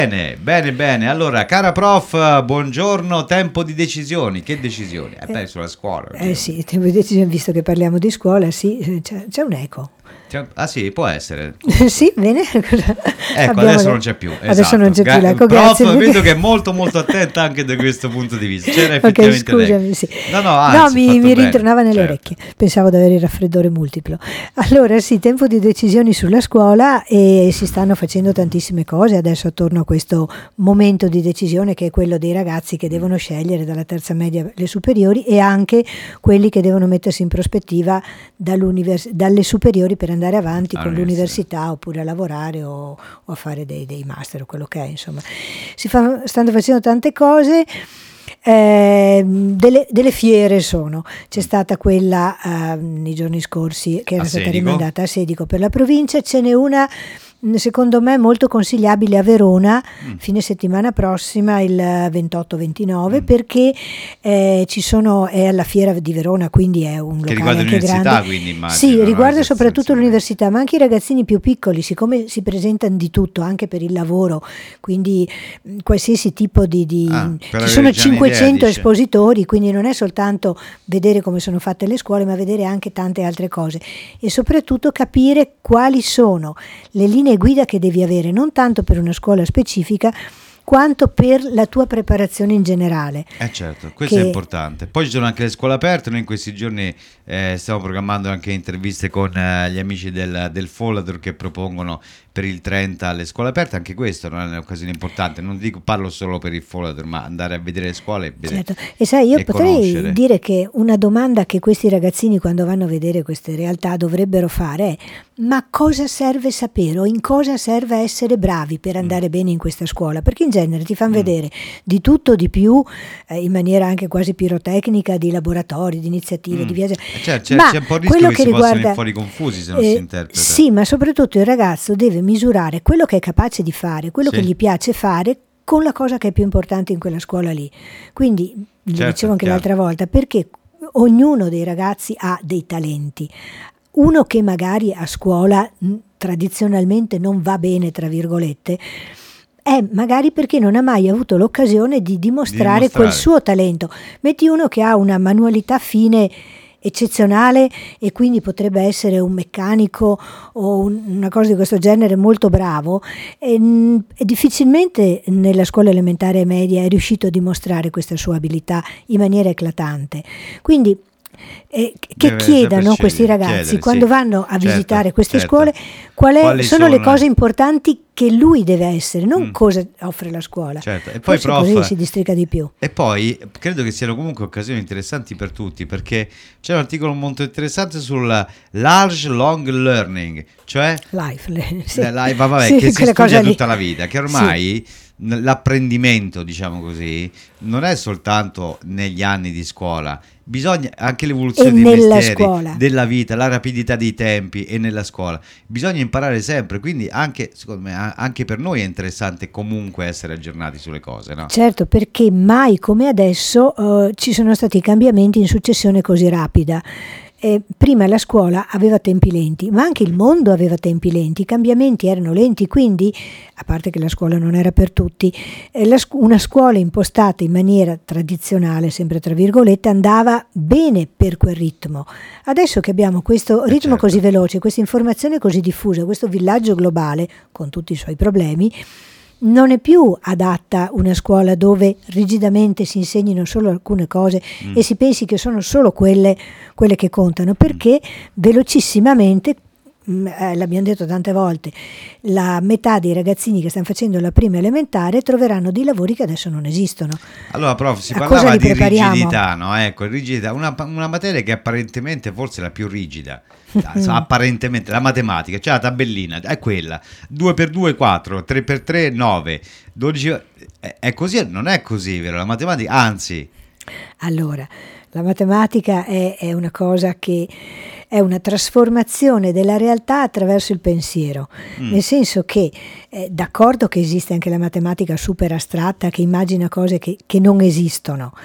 Bene, bene, bene. Allora, cara prof, buongiorno. Tempo di decisioni. Che decisioni? Beh, sulla scuola. Sì, tempo di decisioni, visto che parliamo di scuola, sì, c'è un eco. Ah sì, può essere. Sì, bene. Ecco, adesso non c'è più. Adesso esatto. non c'è più l'eco, prof, grazie. vedo che è molto molto attenta anche da questo punto di vista. C'era effettivamente ok, scusami, sì. Anzi, mi rintronava nelle certo. orecchie. Pensavo di avere il raffreddore multiplo. Allora sì, tempo di decisioni sulla scuola e si stanno facendo tantissime cose adesso attorno a questo momento di decisione, che è quello dei ragazzi che devono scegliere dalla terza media le superiori, e anche quelli che devono mettersi in prospettiva dalle superiori per andare avanti con l'università, oppure a lavorare o a fare dei master o quello che è, insomma. Stanno facendo tante cose. Delle fiere c'è stata quella nei giorni scorsi che era stata rimandata a Sedico per la provincia. Ce n'è una secondo me molto consigliabile a Verona fine settimana prossima, il 28-29, perché è alla fiera di Verona, quindi è un locale riguarda anche grande. Quindi immagino, sì, riguarda soprattutto l'università, ma anche i ragazzini più piccoli, siccome si presentano di tutto anche per il lavoro, quindi qualsiasi tipo di ci sono 500 espositori, quindi non è soltanto vedere come sono fatte le scuole, ma vedere anche tante altre cose, e soprattutto capire quali sono le linee guida che devi avere, non tanto per una scuola specifica quanto per la tua preparazione in generale. Certo, questo è importante. Poi ci sono anche le scuole aperte. Noi in questi giorni stiamo programmando anche interviste con gli amici del Follador, che propongono per il 30 le scuole aperte. Anche questo non è un'occasione importante, non parlo solo per il Follador, ma andare a vedere le scuole certo. E sai, io potrei conoscere. dire che una domanda che questi ragazzini, quando vanno a vedere queste realtà, dovrebbero fare è: ma cosa serve sapere, o in cosa serve essere bravi per andare bene in questa scuola? Perché in genere ti fanno vedere di tutto, di più, in maniera anche quasi pirotecnica, di laboratori, di iniziative, di viaggi. C'è un po' il rischio che si possano venire fuori confusi se non si interpreta. Sì, ma soprattutto il ragazzo deve misurare quello che è capace di fare, quello che gli piace fare, con la cosa che è più importante in quella scuola lì. Quindi, lo dicevo anche l'altra volta, perché ognuno dei ragazzi ha dei talenti. Uno che magari a scuola tradizionalmente non va bene, tra virgolette, è magari perché non ha mai avuto l'occasione di dimostrare quel suo talento. Metti uno che ha una manualità fine eccezionale e quindi potrebbe essere un meccanico o una cosa di questo genere molto bravo, e difficilmente nella scuola elementare e media è riuscito a dimostrare questa sua abilità in maniera eclatante. Quindi che chiedano questi ragazzi quando vanno a visitare queste scuole quali sono le cose importanti che lui deve essere, non cosa offre la scuola. E poi così si districa di più. E poi credo che siano comunque occasioni interessanti per tutti, perché c'è un articolo molto interessante sul large long learning, cioè life, che si studia tutta la vita, che ormai l'apprendimento, diciamo così, non è soltanto negli anni di scuola, bisogna anche l'evoluzione dei mestieri, della vita, la rapidità dei tempi, e nella scuola bisogna imparare sempre, quindi anche secondo me anche per noi è interessante comunque essere aggiornati sulle cose, no? Certo, perché mai come adesso ci sono stati cambiamenti in successione così rapida. Prima la scuola aveva tempi lenti, ma anche il mondo aveva tempi lenti, i cambiamenti erano lenti, quindi, a parte che la scuola non era per tutti, una scuola impostata in maniera tradizionale, sempre tra virgolette, andava bene per quel ritmo. Adesso che abbiamo questo ritmo così veloce, questa informazione così diffusa, questo villaggio globale, con tutti i suoi problemi, non è più adatta una scuola dove rigidamente si insegnino solo alcune cose e si pensi che sono solo quelle che contano, perché velocissimamente, l'abbiamo detto tante volte, la metà dei ragazzini che stanno facendo la prima elementare troveranno dei lavori che adesso non esistono. Allora prof, si parlava di rigidità, no? Ecco, rigidità, una materia che apparentemente forse è la più rigida. Apparentemente la matematica, cioè la tabellina è quella, 2x2 4, 3x3 9, 12, è così, non è così, vero? La matematica, anzi. Allora, la matematica è una cosa che è una trasformazione della realtà attraverso il pensiero, nel senso che d'accordo che esiste anche la matematica super astratta che immagina cose che non esistono,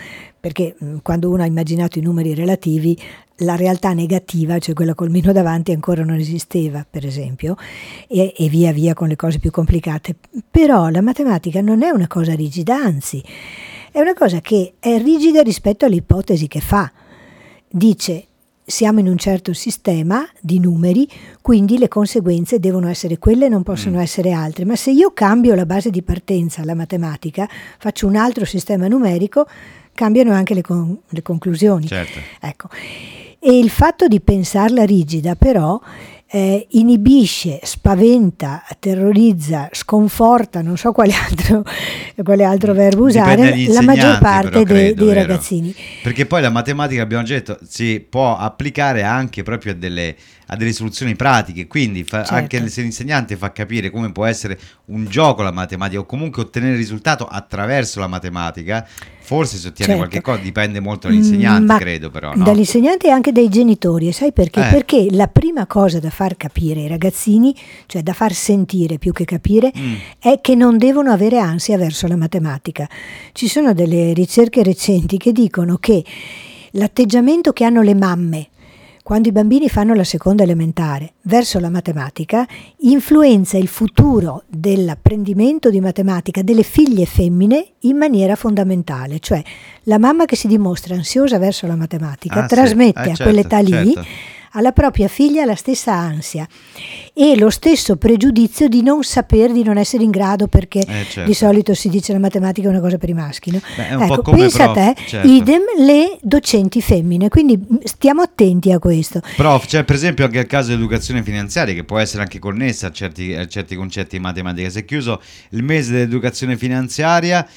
perché quando uno ha immaginato i numeri relativi, la realtà negativa, cioè quella col meno davanti, ancora non esisteva, per esempio, e via via con le cose più complicate. Però la matematica non è una cosa rigida, anzi, è una cosa che è rigida rispetto alle ipotesi che fa. Dice: siamo in un certo sistema di numeri, quindi le conseguenze devono essere quelle, non possono essere altre. Ma se io cambio la base di partenza alla matematica, faccio un altro sistema numerico, cambiano anche le conclusioni. Certo. Ecco. E il fatto di pensarla rigida, però, inibisce, spaventa, terrorizza, sconforta, non so quale altro verbo usare, la maggior parte dei ragazzini. Perché poi la matematica, abbiamo detto, si può applicare anche proprio a delle soluzioni pratiche, quindi certo, anche se l'insegnante fa capire come può essere un gioco la matematica, o comunque ottenere risultato attraverso la matematica, forse si ottiene qualche cosa, dipende molto dall'insegnante, credo, però, no? Dall'insegnante e anche dai genitori, e sai perché? Perché la prima cosa da far capire ai ragazzini, cioè da far sentire più che capire, è che non devono avere ansia verso la matematica. Ci sono delle ricerche recenti che dicono che l'atteggiamento che hanno le mamme quando i bambini fanno la seconda elementare verso la matematica influenza il futuro dell'apprendimento di matematica delle figlie femmine in maniera fondamentale. Cioè la mamma che si dimostra ansiosa verso la matematica trasmette a quell'età lì alla propria figlia la stessa ansia e lo stesso pregiudizio di non saper, di non essere in grado, perché di solito si dice la matematica è una cosa per i maschi, no? Ecco, pensa a te, idem le docenti femmine, quindi stiamo attenti a questo. Prof, c'è per esempio anche il caso dell'educazione finanziaria, che può essere anche connessa a certi concetti di matematica. Si è chiuso il mese dell'educazione finanziaria,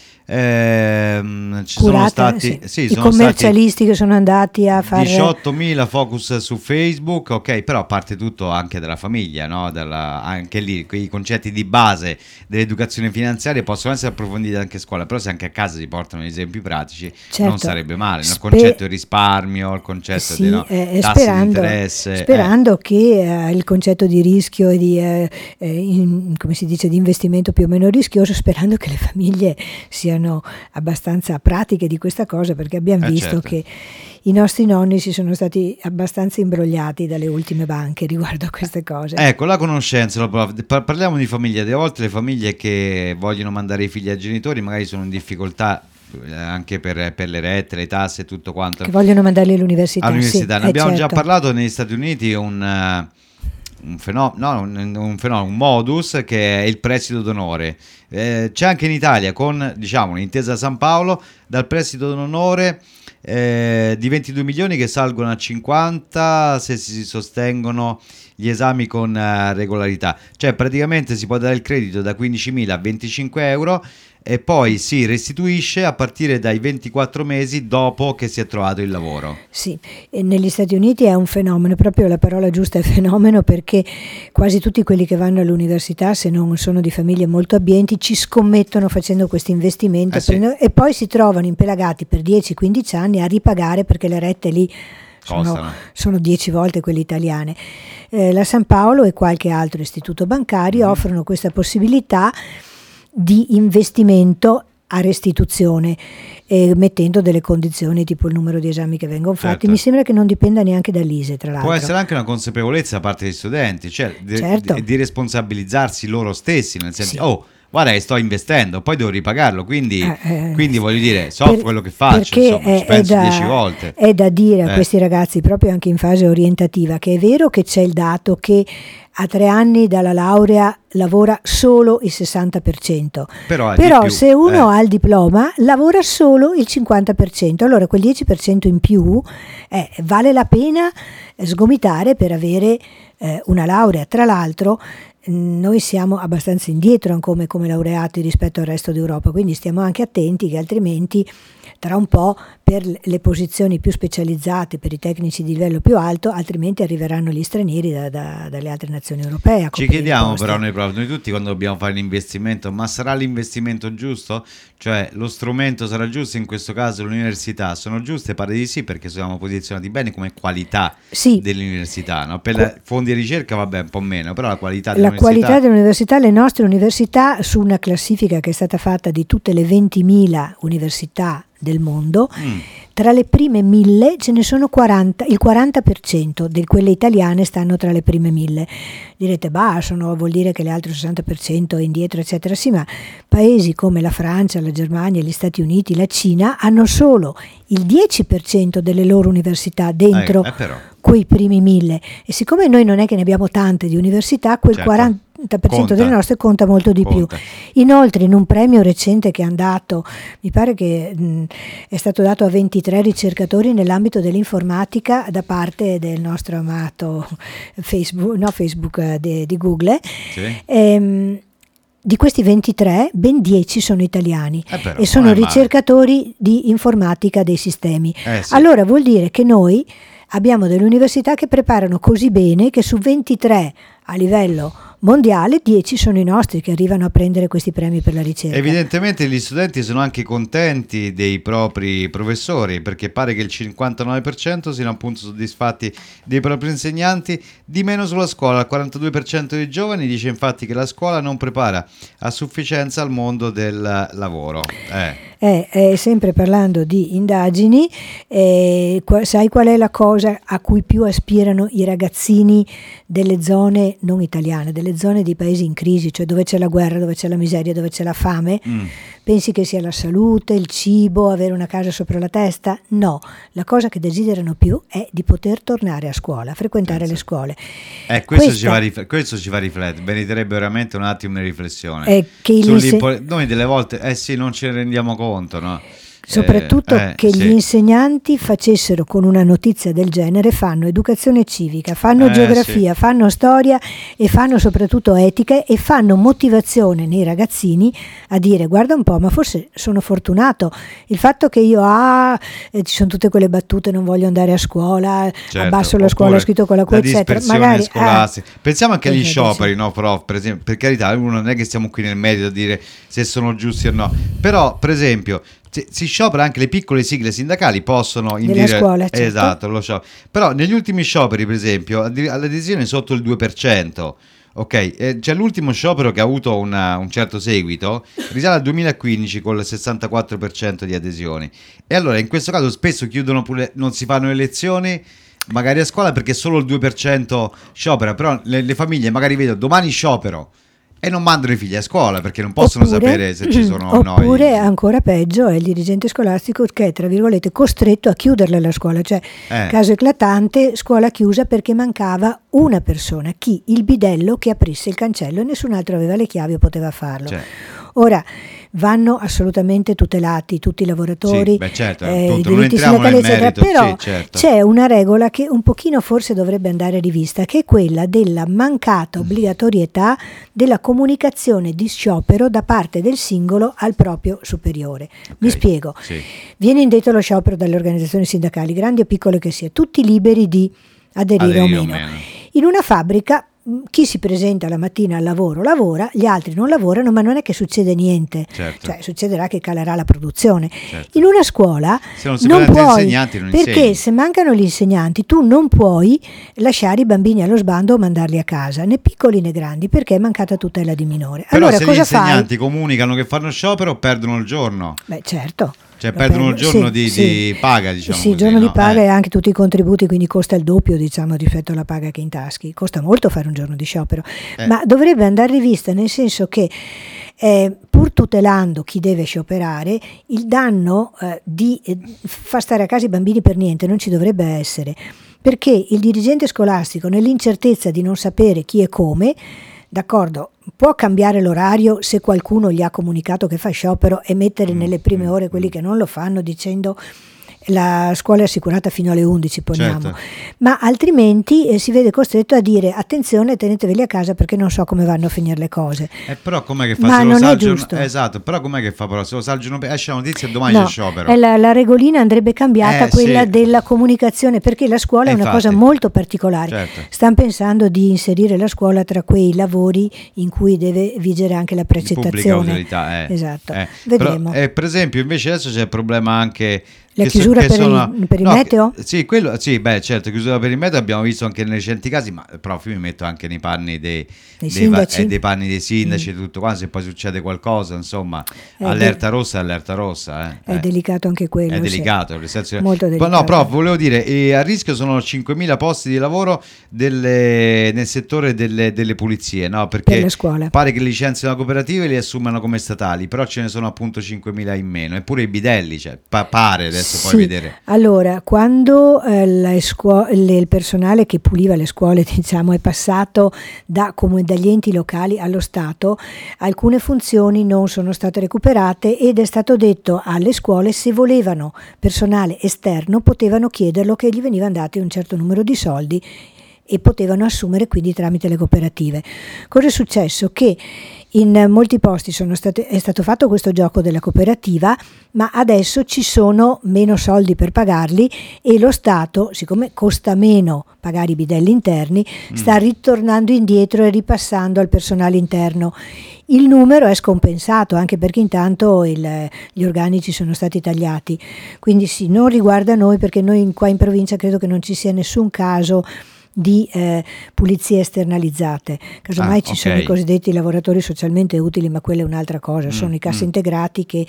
sono stati i commercialisti che sono andati a fare 18.000 focus su Facebook, ok, però parte tutto anche dalla famiglia, no? Anche lì i concetti di base dell'educazione finanziaria possono essere approfonditi anche a scuola, però se anche a casa si portano esempi pratici, non sarebbe male, il concetto di risparmio, il concetto di tassi di interesse, sperando che il concetto di rischio e di come si dice, di investimento più o meno rischioso, sperando che le famiglie siano abbastanza pratiche di questa cosa, perché abbiamo visto che i nostri nonni si sono stati abbastanza imbrogliati dalle ultime banche riguardo a queste cose. Ecco, la conoscenza, parliamo di famiglie. Delle volte le famiglie che vogliono mandare i figli ai genitori magari sono in difficoltà anche per le rette, le tasse e tutto quanto, che vogliono mandarli all'università. Ne abbiamo già parlato. Negli Stati Uniti un modus che è il prestito d'onore. C'è anche in Italia con, diciamo, l'intesa San Paolo, dal prestito d'onore di 22 milioni che salgono a 50 se si sostengono gli esami con regolarità. Cioè praticamente si può dare il credito da 15.000 a 25 euro e poi si restituisce a partire dai 24 mesi dopo che si è trovato il lavoro. Sì, e negli Stati Uniti è un fenomeno, proprio la parola giusta è fenomeno, perché quasi tutti quelli che vanno all'università, se non sono di famiglie molto abbienti, ci scommettono facendo questo investimento e poi si trovano impelagati per 10-15 anni a ripagare, perché le rette lì sono 10 volte quelle italiane. La San Paolo e qualche altro istituto bancario offrono questa possibilità di investimento a restituzione, mettendo delle condizioni tipo il numero di esami che vengono fatti. Certo. Mi sembra che non dipenda neanche dall'ISEE, tra l'altro. Può essere anche una consapevolezza da parte degli studenti, cioè di responsabilizzarsi loro stessi, nel senso guarda, sto investendo, poi devo ripagarlo, quindi voglio dire, quello che faccio, insomma, ci penso 10 volte. È da dire a questi ragazzi, proprio anche in fase orientativa, che è vero che c'è il dato che a 3 anni dalla laurea lavora solo il 60%, però se uno ha il diploma lavora solo il 50%, allora quel 10% in più vale la pena sgomitare per avere una laurea. Tra l'altro noi siamo abbastanza indietro come laureati rispetto al resto d'Europa, quindi stiamo anche attenti che altrimenti tra un po' per le posizioni più specializzate, per i tecnici di livello più alto, altrimenti arriveranno gli stranieri dalle altre nazioni europee. Ci chiediamo però noi tutti quando dobbiamo fare l'investimento, ma sarà l'investimento giusto? Cioè lo strumento sarà giusto, in questo caso l'università sono giuste? Pare di sì, perché siamo posizionati bene come qualità dell'università, no? Per fondi di ricerca vabbè un po' meno, però la qualità dell'università, le nostre università, su una classifica che è stata fatta di tutte le 20.000 università del mondo, tra le prime 1000 ce ne sono 40, il 40% di quelle italiane stanno tra le prime 1000. Direte, vuol dire che le altre 60% è indietro, eccetera. Sì, ma paesi come la Francia, la Germania, gli Stati Uniti, la Cina hanno solo il 10% delle loro università dentro quei primi 1000. E siccome noi non è che ne abbiamo tante di università, quel 40% delle nostre conta molto di più. Inoltre, in un premio recente che è andato, mi pare che è stato dato a 23 ricercatori nell'ambito dell'informatica da parte del nostro amato Facebook di Google, di questi 23 ben 10 sono italiani e sono ricercatori di informatica dei sistemi. Allora vuol dire che noi abbiamo delle università che preparano così bene che su 23 a livello mondiale 10 sono i nostri che arrivano a prendere questi premi per la ricerca. Evidentemente gli studenti sono anche contenti dei propri professori, perché pare che il 59% siano appunto soddisfatti dei propri insegnanti, di meno sulla scuola. Il 42% dei giovani dice infatti che la scuola non prepara a sufficienza al mondo del lavoro. Sempre parlando di indagini, sai qual è la cosa a cui più aspirano i ragazzini delle zone non italiane, delle zone di paesi in crisi, cioè dove c'è la guerra, dove c'è la miseria, dove c'è la fame? Pensi che sia la salute, il cibo, avere una casa sopra la testa? No, la cosa che desiderano più è di poter tornare a scuola, frequentare le scuole. Questo ci fa riflettere, meriterebbe veramente un attimo di riflessione. Noi delle volte non ce ne rendiamo conto, no? Soprattutto che gli insegnanti facessero con una notizia del genere, fanno educazione civica, fanno geografia, fanno storia e fanno soprattutto etica e fanno motivazione nei ragazzini a dire guarda un po', ma forse sono fortunato, il fatto che io ci sono tutte quelle battute, non voglio andare a scuola, abbasso la scuola scritto con la Q, eccetera, magari pensiamo anche agli scioperi, no, prof, per esempio, per carità, non è che stiamo qui nel merito a dire se sono giusti o no, però per esempio si sciopera, anche le piccole sigle sindacali possono indire scuola, certo. Esatto, lo sciopero. Però negli ultimi scioperi, per esempio, l'adesione è sotto il 2%. Ok, c'è l'ultimo sciopero che ha avuto un certo seguito, risale al 2015 con il 64% di adesioni. E allora in questo caso spesso chiudono pure, non si fanno le lezioni magari a scuola perché solo il 2% sciopera, però le famiglie magari vedono domani sciopero e non mandano i figli a scuola perché non possono sapere se ci sono o no. Oppure ancora peggio è il dirigente scolastico che è tra virgolette costretto a chiuderla la scuola, cioè caso eclatante, scuola chiusa perché mancava una persona, il bidello che aprisse il cancello e nessun altro aveva le chiavi o poteva farlo. Ora vanno assolutamente tutelati tutti i lavoratori, i diritti sindacali eccetera, però c'è una regola che un pochino forse dovrebbe andare rivista, che è quella della mancata obbligatorietà della comunicazione di sciopero da parte del singolo al proprio superiore. Mi spiego, viene indetto lo sciopero dalle organizzazioni sindacali, grandi o piccole che sia, tutti liberi di aderire o meno. In una fabbrica chi si presenta la mattina al lavoro lavora, gli altri non lavorano, ma non è che succede niente, cioè succederà che calerà la produzione. In una scuola non puoi, perché se mancano gli insegnanti tu non puoi lasciare i bambini allo sbando o mandarli a casa, né piccoli né grandi, perché è mancata tutela di minore. Però allora, se gli insegnanti comunicano che fanno sciopero perdono il giorno. Beh, certo. Cioè perdono il giorno di paga, diciamo così, il giorno di paga e anche tutti i contributi, quindi costa il doppio, diciamo, rispetto alla paga che intaschi. Costa molto fare un giorno di sciopero, ma dovrebbe andare rivista, nel senso che pur tutelando chi deve scioperare, il danno di far stare a casa i bambini per niente non ci dovrebbe essere, perché il dirigente scolastico, nell'incertezza di non sapere chi e come, d'accordo, può cambiare l'orario se qualcuno gli ha comunicato che fa sciopero e mettere nelle prime ore quelli che non lo fanno dicendo la scuola è assicurata fino alle 11, poniamo, ma altrimenti si vede costretto a dire attenzione, teneteveli a casa perché non so come vanno a finire le cose. Però com'è che fa? Ma se non lo è giusto. Esatto, però com'è che fa? Però se lo salgono, esce la notizia e domani c'è sciopero. La regolina andrebbe cambiata, quella della comunicazione, perché la scuola è una cosa molto particolare. Stanno pensando di inserire la scuola tra quei lavori in cui deve vigere anche la precettazione. Pubblica utilità, esatto. Vedremo. Però, per esempio, invece adesso c'è il problema anche La chiusura per il meteo? Sì, certo, chiusura per il meteo abbiamo visto anche nei recenti casi, ma prof, mi metto anche nei panni dei sindaci, dei panni dei sindaci e tutto quanto, se poi succede qualcosa, insomma, allerta rossa. È delicato anche quello. È delicato, nel senso, molto delicato. No, prof, volevo dire, a rischio sono 5.000 posti di lavoro nel settore delle pulizie, no? Perché per le scuole. Pare che licenziano cooperative e li assumano come statali, però ce ne sono appunto 5.000 in meno, eppure i bidelli, cioè, pare adesso puoi vedere. Allora, quando il personale che puliva le scuole, diciamo, è passato dagli enti locali allo Stato, alcune funzioni non sono state recuperate ed è stato detto alle scuole, se volevano personale esterno potevano chiederlo, che gli venivano dati un certo numero di soldi e potevano assumere quindi tramite le cooperative. Cosa è successo? Che in molti posti è stato fatto questo gioco della cooperativa, ma adesso ci sono meno soldi per pagarli e lo Stato, siccome costa meno pagare i bidelli interni, sta ritornando indietro e ripassando al personale interno. Il numero è scompensato, anche perché intanto gli organici sono stati tagliati, quindi sì, non riguarda noi, perché noi qua in provincia credo che non ci sia nessun caso di pulizie esternalizzate. Casomai ci sono i cosiddetti lavoratori socialmente utili, ma quella è un'altra cosa, sono i cassaintegrati che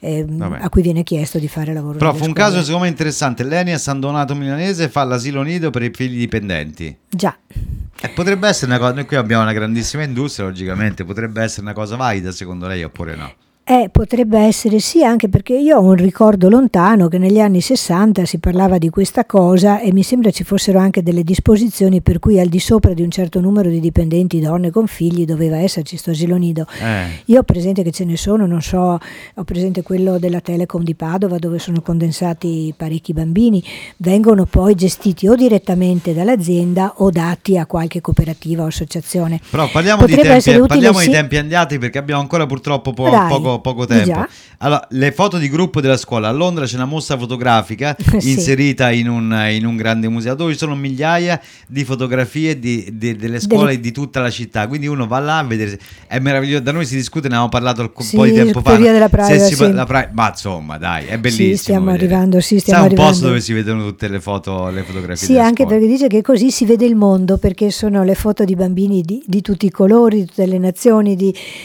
a cui viene chiesto di fare lavoro. Prof, un caso secondo me interessante: l'ENI a San Donato Milanese fa l'asilo nido per i figli dipendenti. Già. Potrebbe essere una cosa, noi qui abbiamo una grandissima industria, logicamente potrebbe essere una cosa valida secondo lei oppure no? Potrebbe essere sì, anche perché io ho un ricordo lontano che negli anni 60 si parlava di questa cosa e mi sembra ci fossero anche delle disposizioni per cui al di sopra di un certo numero di dipendenti, donne con figli, doveva esserci sto asilo nido. Io ho presente che ce ne sono, non so, ho presente quello della Telecom di Padova, dove sono condensati parecchi bambini, vengono poi gestiti o direttamente dall'azienda o dati a qualche cooperativa o associazione. Però parliamo di tempi andati, perché abbiamo ancora purtroppo poco tempo. Allora, le foto di gruppo della scuola. A Londra c'è una mostra fotografica inserita in un grande museo dove ci sono migliaia di fotografie delle scuole di tutta la città, quindi uno va là a vedere. È meraviglioso. Da noi si discute, ne avevamo parlato un po' di tempo fa della privacy. Ma insomma dai, è bellissimo. Stiamo arrivando. Un posto dove si vedono tutte le fotografie sì, anche scuola. Perché dice che così si vede il mondo, perché sono le foto di bambini di tutti i colori, di tutte le nazioni,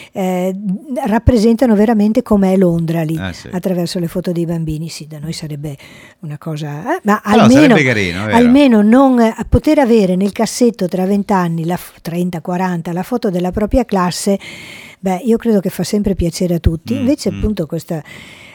rappresentano veramente com'è Londra lì, attraverso le foto dei bambini. Sì, da noi sarebbe una cosa, ma almeno non poter avere nel cassetto tra 20 anni, 30-40, la foto della propria classe, io credo che fa sempre piacere a tutti. Invece appunto questa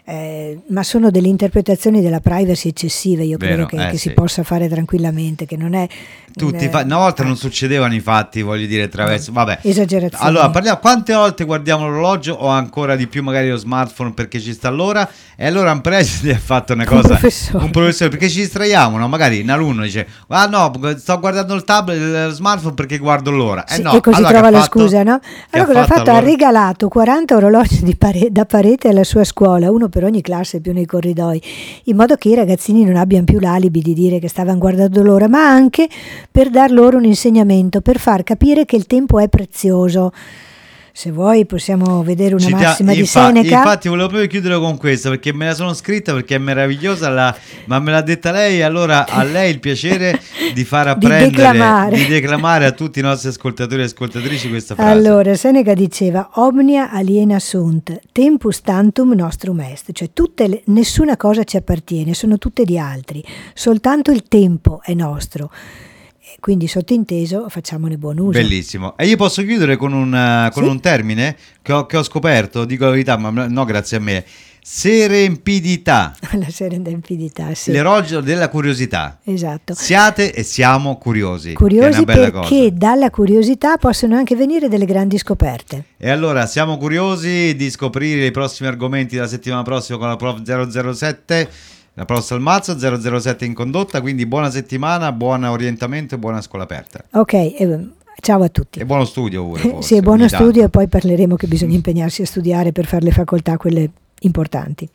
ma sono delle interpretazioni della privacy eccessive, io credo che si possa fare tranquillamente, che non è una volta non succedevano i fatti, voglio dire, attraverso esagerazioni. Allora parliamo, quante volte guardiamo l'orologio o ancora di più magari lo smartphone perché ci sta l'ora, e allora un preside ha fatto una cosa, un professore, perché ci distraiamo, no? Magari un alunno dice sto guardando il tablet, il smartphone perché guardo l'ora, e così trova la scusa, no? Allora cosa ha fatto? Ha regalato 40 orologi da parete alla sua scuola, uno per ogni classe più nei corridoi, in modo che i ragazzini non abbiano più l'alibi di dire che stavano guardando l'ora, ma anche per dar loro un insegnamento, per far capire che il tempo è prezioso. Se vuoi possiamo vedere una massima di Seneca. Infatti volevo proprio chiudere con questa, perché me la sono scritta, perché è meravigliosa, ma me l'ha detta lei, allora a lei il piacere di far apprendere, di declamare a tutti i nostri ascoltatori e ascoltatrici questa frase. Allora, Seneca diceva: omnia aliena sunt, tempus tantum nostrum est, cioè nessuna cosa ci appartiene, sono tutte di altri, soltanto il tempo è nostro. Quindi sottinteso, facciamone buon uso. Bellissimo. E io posso chiudere con un termine che ho scoperto, dico la verità, ma no, grazie a me. Serempidità. La serendipità, sì. L'orologio della curiosità. Esatto. Siate e siamo curiosi. Curiosi, è una bella perché cosa. Dalla curiosità possono anche venire delle grandi scoperte. E allora siamo curiosi di scoprire i prossimi argomenti della settimana prossima con la Prof 007. La Prof Salmazzo 007 in condotta, quindi buona settimana, buon orientamento e buona scuola aperta. Ok, ciao a tutti. E buono studio pure. Forse, sì, buono studio, e poi parleremo che bisogna impegnarsi a studiare per fare le facoltà, quelle importanti.